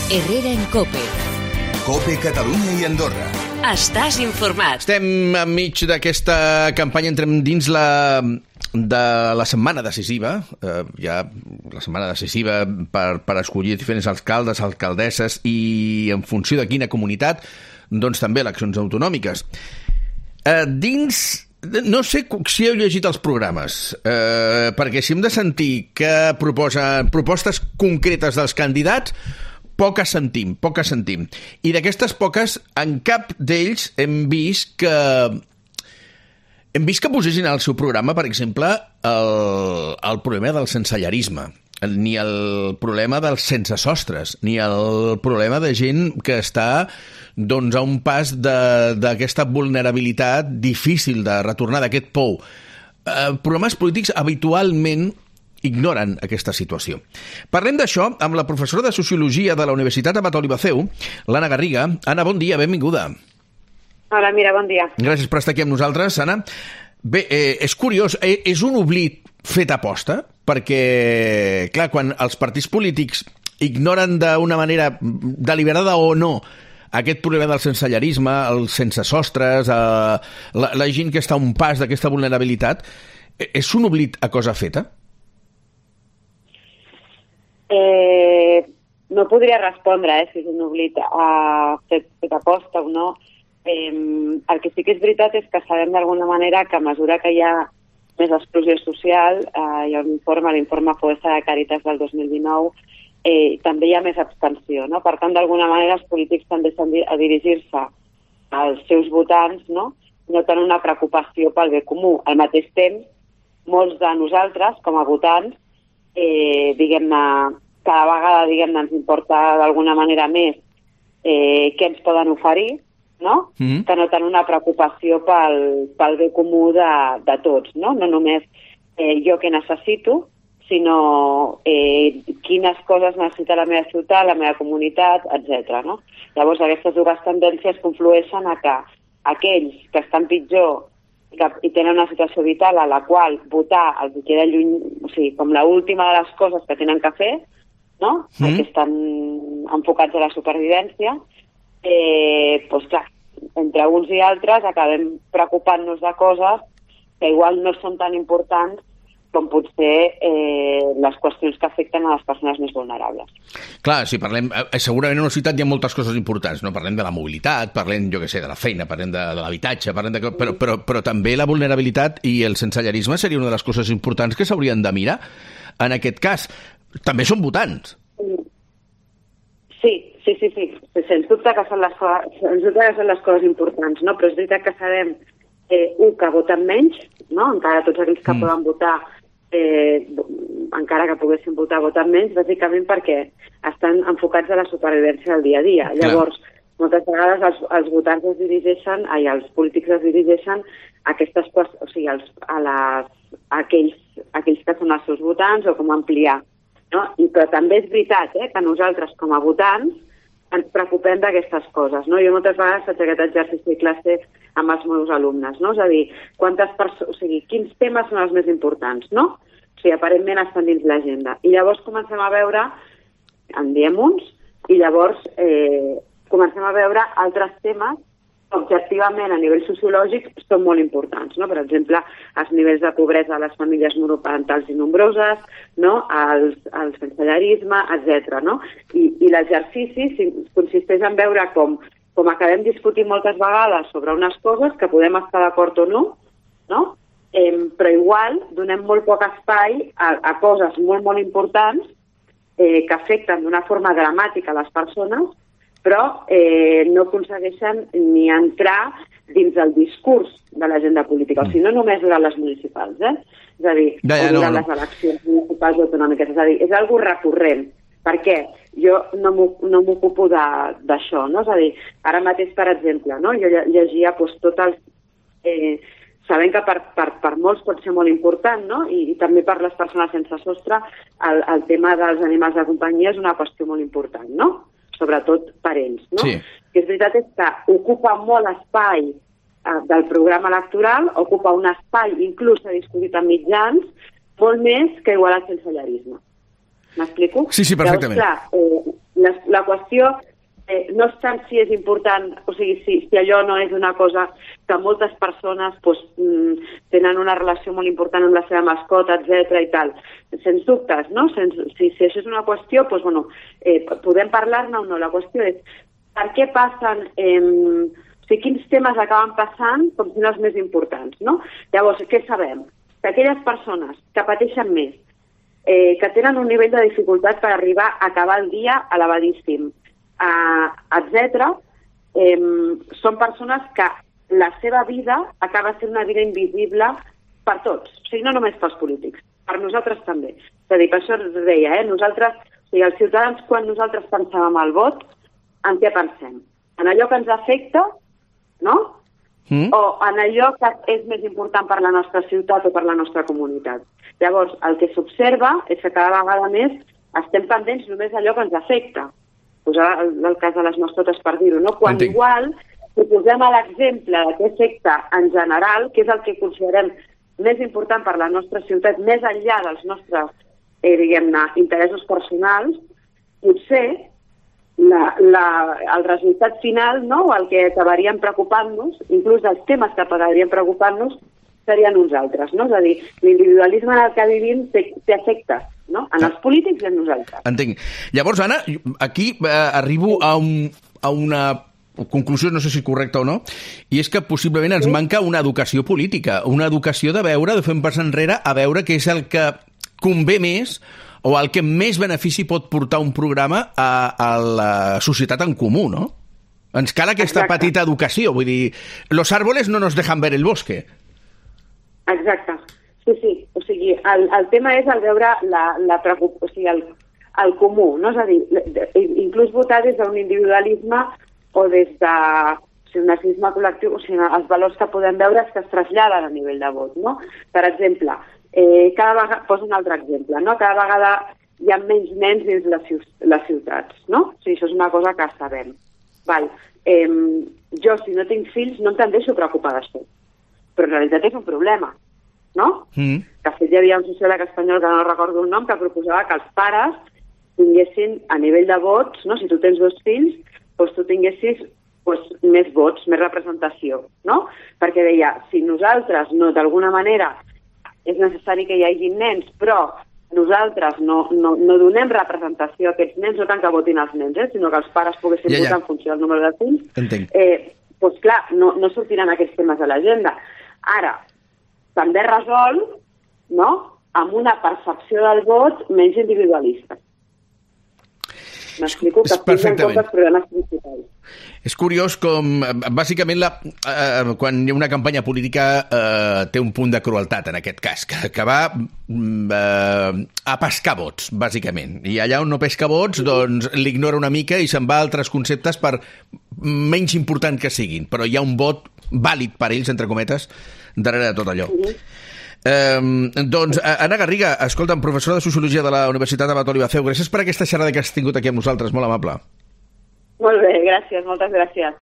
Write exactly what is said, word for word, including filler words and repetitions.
Herrera en COPE. COPE Catalunya i Andorra. Estàs informat. Estem enmig d'aquesta campanya, entrem dins la, de la setmana decisiva, eh, ja la setmana decisiva per, per escollir diferents alcaldes, alcaldesses i en funció de quina comunitat, doncs també eleccions autonòmiques. Eh, dins... No sé si heu llegit els programes, eh, perquè si hem de sentir que proposen propostes concretes dels candidats, poques sentim, poques sentim. I d'aquestes poques, en cap d'ells hem vist que... Hem vist que posessin al seu programa, per exemple, el, el problema del sensellarisme, ni el problema dels sense sostres, ni el problema de gent que està doncs, a un pas d'aquesta vulnerabilitat difícil de retornar d'aquest pou. Eh, programes polítics habitualment ignoren aquesta situació. Parlem d'això amb la professora de Sociologia de la Universitat Abat Oliba Feu, l'Anna Garriga. Anna, bon dia, benvinguda. Hola, mira, bon dia. Gràcies per estar aquí amb nosaltres, Anna. Bé, eh, és curiós, eh, és un oblit fet a posta, perquè, clar, quan els partits polítics ignoren d'una manera deliberada o no aquest problema del sensellarisme, els sense sostres, eh, la, la gent que està a un pas d'aquesta vulnerabilitat, és un oblit a cosa feta? Eh, no podria respondre eh, si és un oblit a fet, fet a posta o no. Eh, el que sí que és veritat és que sabem d'alguna manera que a mesura que hi ha més exclusió social, eh, hi ha un informe, l'informe Foessa de Càritas del dos mil dinou, eh, també hi ha més abstenció, no? Per tant, d'alguna manera, els polítics tendeixen a dirigir-se als seus votants, no? No tenen una preocupació pel bé comú. Al mateix temps, molts de nosaltres, com a votants, eh, diguem-ne, cada vegada diguem-ne, ens importa d'alguna manera més eh, què ens poden oferir, no? Mm-hmm. Que no tenen una preocupació pel, pel bé comú de, de tots, no? No només eh, jo què necessito, sinó eh, quines coses necessita la meva ciutat, la meva comunitat, etcètera. No? Llavors, aquestes dues tendències conflueixen a que aquells que estan pitjor i, que, i tenen una situació vital a la qual votar els queda lluny, o sigui, com l'última de les coses que tenen que fer, no? Mm. Perquè estan enfocats a la supervivència, eh, doncs clar, entre uns i altres acabem preocupant-nos de coses que igual no són tan importants com potser eh, les qüestions que afecten a les persones més vulnerables. Clar, si parlem... Eh, segurament en una ciutat hi ha moltes coses importants, no? Parlem de la mobilitat, parlem, jo què sé, de la feina, parlem de, de l'habitatge, parlem de... Però, però, però també la vulnerabilitat i el sensellarisme seria una de les coses importants que s'haurien de mirar. En aquest cas, també són votants. Sí, sí, sí, sí. Sens dubte que són les coses, sens dubte que són les coses importants, no? Però és veritat que sabem, eh, un, que voten menys, no? Encara tots aquells que mm. poden votar Eh, encara que poguessin votar, voten menys, bàsicament perquè estan enfocats a la supervivència del dia a dia. Clar. Llavors, moltes vegades els, els votants es dirigeixen, ai, els polítics es dirigeixen a aquestes qüestions, o sigui, als, a, les, a aquells, a aquells que són els seus votants o com ampliar. No? I, però també és veritat eh, que nosaltres, com a votants, ens preocupem d'aquestes coses. No? Jo moltes vegades faig aquest exercici de classe amb els meus alumnes, no? És a dir, quantes perso- o sigui, quins temes són els més importants, no? O sigui, aparentment estan dins l'agenda. I llavors comencem a veure, en diem uns, i llavors eh, comencem a veure altres temes que objectivament a nivell sociològic són molt importants, no? Per exemple, els nivells de pobresa de les famílies monoparentals i nombroses, no? El, el sensellarisme, etcètera. No? I, i l'exercici consisteix en veure com com acabem discutint moltes vegades sobre unes coses que podem estar d'acord o no, no? Eh, però igual donem molt poc espai a, a coses molt, molt importants eh, que afecten d'una forma dramàtica a les persones, però eh, no aconsegueixen ni entrar dins el discurs de l'agenda política. O sigui, no només durant les municipals, eh? És a dir, ja, ja, o durant no, no. les eleccions municipals o autonòmiques. És a dir, és algo recurrent. Per què? Jo no m'ocupo d'això, no? És a dir, ara mateix, per exemple, no? Jo llegia doncs, tot el... Eh, sabem que per, per, per molts pot ser molt important, no? I, i també per les persones sense sostre el, el tema dels animals de companyia és una qüestió molt important, no? Sobretot per ells, no? Sí. Que és veritat és que ocupa molt espai eh, del programa electoral, ocupa un espai inclús a discutit en mitjans, molt més que igual al sensellarisme. M'explico? Sí, sí, perfectament. Llavors, clar, eh, la, la qüestió eh, no és tant si és important, o sigui, si, si allò no és una cosa que moltes persones pues, mm, tenen una relació molt important amb la seva mascota, etcètera i tal. Sens dubtes, no? Sens, si, si això és una qüestió, pues, bueno, eh, podem parlar-ne o no. La qüestió és per què passen... Eh, o sigui, quins temes acaben passant com si no els més importants, no? Llavors, què sabem? Que aquelles persones que pateixen més, eh, que tenen un nivell de dificultat per arribar a acabar el dia elevadíssim, eh, etcètera, eh, són persones que la seva vida acaba sent una vida invisible per tots, o sigui, no només pels polítics, per nosaltres també. És a dir, per això es deia, eh, nosaltres, o sigui, els ciutadans, quan nosaltres pensàvem al vot, en què pensem? En allò que ens afecta, no? Mm. O en allò que és més important per la nostra ciutat o per la nostra comunitat. Llavors, el que s'observa és que cada vegada més estem pendents només d'allò que ens afecta. Posar el, el cas de les mascotes per dir-ho, no? Quan Entenc. Igual, si posem a l'exemple de què afecta en general, que és el que considerem més important per la nostra ciutat, més enllà dels nostres, eh, diguem-ne, interessos personals, potser La, la, el resultat final, no? El que acabarien preocupant-nos, inclús els temes que acabarien preocupant-nos, serien uns altres, no? És a dir, l'individualisme en el que vivim té, té efectes, no? En els polítics i en nosaltres. Entenc. Llavors, Anna, aquí eh, arribo a, un, a una conclusió, no sé si correcta o no, i és que possiblement ens sí? manca una educació política, una educació de veure, de fer un pas enrere, a veure què és el que convé més o el que més benefici pot portar un programa a, a la societat en comú, no? Ens cal aquesta Exacte. petita educació, vull dir, los árboles no nos dejan ver el bosque. Exacte, sí, sí, o sigui, el, el tema és el veure la, la preocupació, o sigui, el, el comú, no? És a dir, inclús votar des d'un individualisme o des de o sigui, un narcisisme col·lectiu, o sigui, els valors que podem veure és que es traslladen a nivell de vot, no? Per exemple, Eh, cada vegada, poso un altre exemple, no? Cada vegada hi ha menys nens dins les, les ciutats, no? O sigui, això és una cosa que sabem. Val. Eh, jo, si no tinc fills, no em te'n deixo preocupar d'això. Però en realitat és un problema, no? Mm. De fet, hi havia un sociòleg espanyol, que no recordo el nom, que proposava que els pares tinguessin, a nivell de vots, no? Si tu tens dos fills, doncs tu tinguessis doncs, més vots, més representació, no? Perquè deia, si nosaltres no, d'alguna manera, és necessari que hi hagi nens, però nosaltres no, no, no donem representació a aquests nens, no tant que votin els nens, eh, sinó que els pares poguessin ja, ja. votar en funció del número de fills. Entenc. Eh, doncs clar, no, no sortiran aquests temes a l'agenda. Ara, també resol, no?, amb una percepció del vot menys individualista. M'explico que fins en compte els problemes principals. És curiós com, bàsicament, la, eh, quan hi ha una campanya política eh, té un punt de crueltat, en aquest cas, que, que va eh, a pescar vots, bàsicament. I allà on no pesca vots, doncs l'ignora una mica i se'n va a altres conceptes per menys important que siguin. Però hi ha un vot vàlid per ells, entre cometes, darrere de tot allò. Sí. Um, doncs, Anna Garriga, escolta'm, professora de Sociologia de la Universitat Abat Oliva Feu, gràcies per aquesta xerrada que has tingut aquí amb nosaltres, molt amable. Molt bé, gràcies, moltes gràcies.